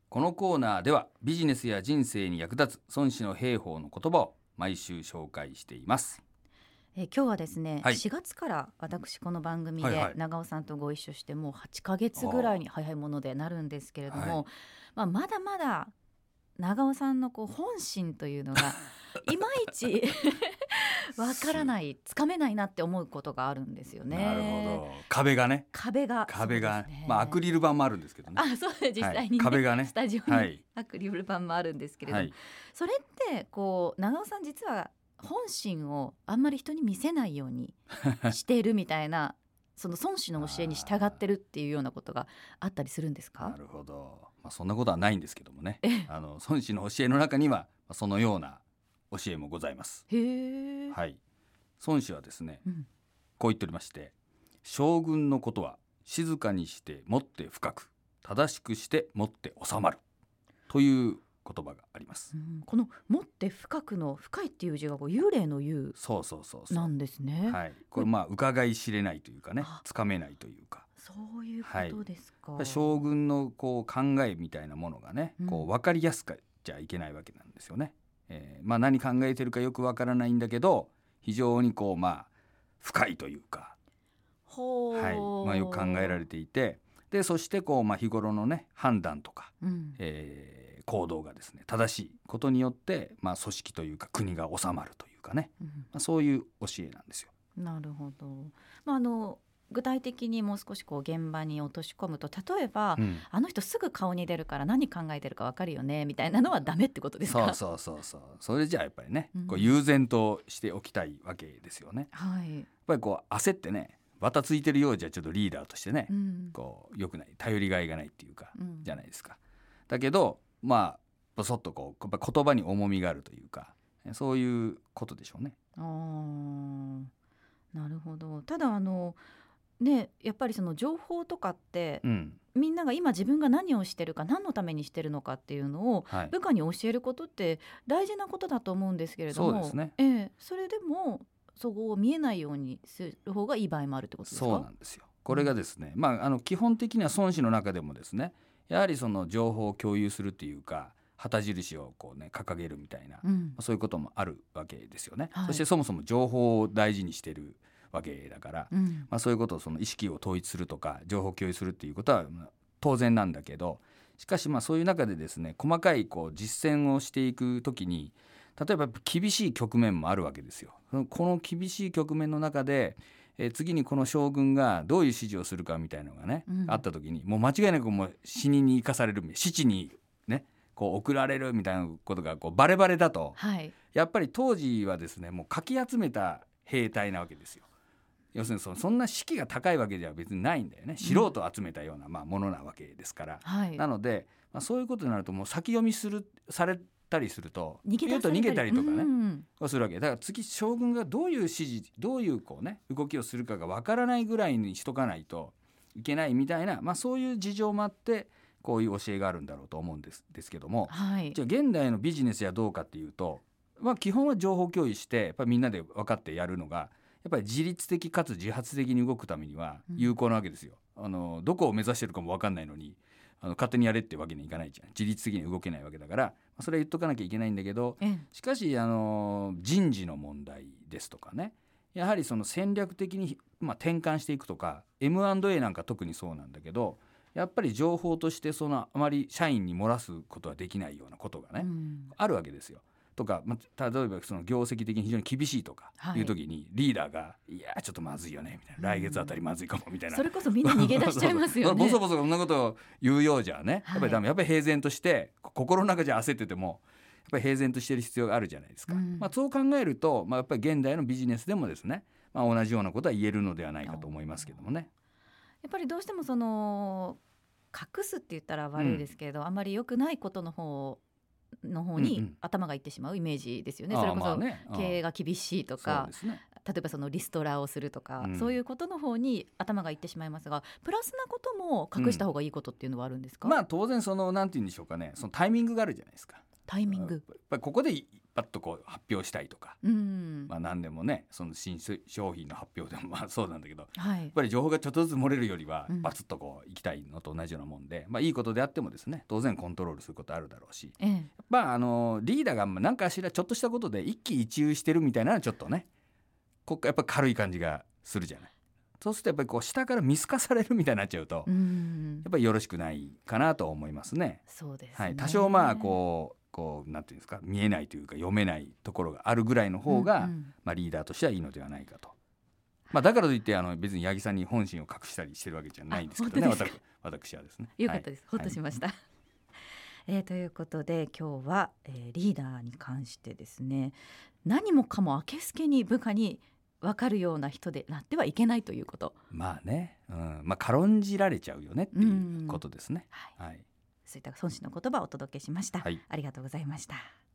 このコーナーではビジネスや人生に役立つ孫子の兵法の言葉を毎週紹介しています。 今日はですね、 はい 4月から私この番組はいはいで長尾さんとご一緒してもう8ヶ月ぐらいに早いものでなるんですけれども、まだまだ長尾さんの本心というのがいまいちわからないつかめないなって思うことがあるんですよね。 なるほど。壁がね、 壁がそうですね、 アクリル板もあるんですけどね。 そうです実際に、 壁がねスタジオにアクリル板もあるんですけれども、それって長尾さん実は本心をあんまり人に見せないようにしているみたいなその孫子の教えに従ってるっていうようなことがあったりするんですか？ なるほど、そんなことはないんですけどもね孫子の教えの中にはそのような教えもございます。 へー、 はい、孫子はですね、 うん、 こう言っておりまして、将軍のことは静かにしてもって深く、正しくしてもって収まるという言葉があります。 このもって深くの深いっていう字が幽霊の幽そうなんですね。 はい、これ伺い知れないというかね、つかめないというか、 そういうことですか。 将軍の考えみたいなものがね、分かりやすくじゃいけないわけなんですよね。何考えてるかよく分からないんだけど非常に深いというか、よく考えられていて、でそして日頃のね判断とか、行動がですね正しいことによって、組織というか国が治まるというかね、そういう教えなんですよ。 なるほど。具体的にもう少し現場に落とし込むと、例えば、あの人すぐ顔に出るから何考えてるか分かるよねみたいなのはダメってことですか？ そうそれじゃあやっぱりね、悠然としておきたいわけですよね。やっぱり焦ってねバタついてるようじゃちょっとリーダーとしてね、良くない、頼りがいがないっていうか、じゃないですか。だけどぼそっとやっぱ言葉に重みがあるというか、そういうことでしょうね。 なるほど。ただやっぱりその情報とかって、みんなが今自分が何をしてるか何のためにしてるのかっていうのを、部下に教えることって大事なことだと思うんですけれども、 そうですね、 それでもそこを見えないようにする方がいい場合もあるってことですか？ そうなんですよ。これがですね、基本的には孫子の中でもですね、やはりその情報を共有するっていうか旗印を掲げるみたいな、そういうこともあるわけですよね。そしてそもそも情報を大事にしてるわけだから、そういうことをその意識を統一するとか情報を共有するっていうことは当然なんだけど、しかしそういう中でですね、細かい実践をしていくときに例えば厳しい局面もあるわけですよ。この厳しい局面の中で、次にこの将軍がどういう指示をするかみたいなのがね、あったときにもう間違いなく死にに生かされる、死地にね送られるみたいなことがバレバレだと、やっぱり当時はですねもうかき集めた兵隊なわけですよ。要するにそんな士気が高いわけでは別にないんだよね。素人を集めたようなものなわけですから、なので、そういうことになるともう先読みされたりすると逃げたりとかね、するわけだから、次将軍がどういう指示どういう動きをするかがわからないぐらいにしとかないといけないみたいな、そういう事情もあってこういう教えがあるんだろうと思うんですけども、じゃあ現代のビジネスはどうかっていうと、基本は情報共有してやっぱりみんなで分かってやるのがやっぱり自律的かつ自発的に動くためには有効なわけですよ。どこを目指してるかも分かんないのに勝手にやれってわけにいかないじゃん。自律的に動けないわけだから、それは言っとかなきゃいけないんだけど、しかし人事の問題ですとかね、やはりその戦略的に、転換していくとか M&A なんか特にそうなんだけど、やっぱり情報としてあまり社員に漏らすことはできないようなことがね、あるわけですよ。とか、例えばその業績的に非常に厳しいとかいう時に、リーダーがいやちょっとまずいよねみたいな、来月あたりまずいかもみたいな、 それこそみんな逃げ出しちゃいますよね。 ボソボソこんなことを言うようじゃね、やっぱりダメ。やっぱり平然として心の中じゃ焦っててもやっぱり平然としてる必要があるじゃないですか。そう考えると、やっぱり現代のビジネスでもですね、同じようなことは言えるのではないかと思いますけどもね。 やっぱりどうしてもその隠すって言ったら悪いですけれど、あんまり良くないことの方に頭がいってしまうイメージですよね。それこそ経営が厳しいとか、例えばそのリストラをするとか、そういうことの方に頭がいってしまいますが、プラスなことも隠した方がいいことっていうのはあるんですか？ 当然なんて言うんでしょうかね、そのタイミングがあるじゃないですか。 タイミング、 やっぱりここで一パッとこう発表したいとか、何でもねその新商品の発表でもそうなんだけど、やっぱり情報がちょっとずつ漏れるよりはバツッとこういきたいのと同じようなもんで、いいことであってもですね当然コントロールすることあるだろうし、リーダーが何かしらちょっとしたことで一喜一憂してるみたいなのはちょっとねやっぱ軽い感じがするじゃない。そうするとやっぱりこう下から見透かされるみたいになっちゃうと、やっぱりよろしくないかなと思いますね。 そうですね。 多少こうなんていうんですか見えないというか読めないところがあるぐらいの方が、リーダーとしてはいいのではないかと。だからといって別に八木さんに本心を隠したりしてるわけじゃないんですけどね。私はですね。 よかったです。ほっとしました。ということで今日は、リーダーに関してですね、何もかもあけすけに部下に分かるような人でなってはいけないということ。 軽んじられちゃうよねっていうことですね。 そういった孫子の言葉をお届けしました。ありがとうございました。